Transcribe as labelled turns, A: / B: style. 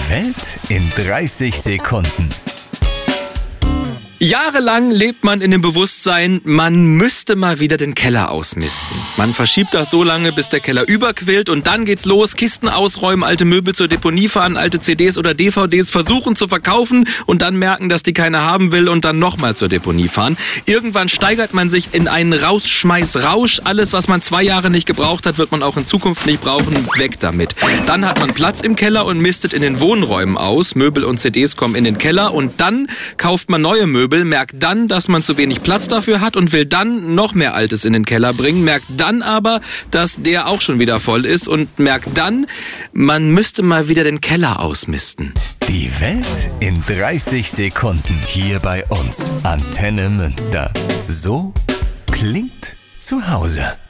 A: Welt in 30 Sekunden.
B: Jahrelang lebt man in dem Bewusstsein, man müsste mal wieder den Keller ausmisten. Man verschiebt das so lange, bis der Keller überquillt und dann geht's los. Kisten ausräumen, alte Möbel zur Deponie fahren, alte CDs oder DVDs versuchen zu verkaufen und dann merken, dass die keiner haben will und dann nochmal zur Deponie fahren. Irgendwann steigert man sich in einen Rausschmeißrausch. Alles, was man 2 Jahre nicht gebraucht hat, wird man auch in Zukunft nicht brauchen. Weg damit. Dann hat man Platz im Keller und mistet in den Wohnräumen aus. Möbel und CDs kommen in den Keller und dann kauft man neue Möbel, merkt dann, dass man zu wenig Platz dafür hat und will dann noch mehr Altes in den Keller bringen, merkt dann aber, dass der auch schon wieder voll ist und merkt dann, man müsste mal wieder den Keller ausmisten.
A: Die Welt in 30 Sekunden hier bei uns. Antenne Münster. So klingt zu Hause.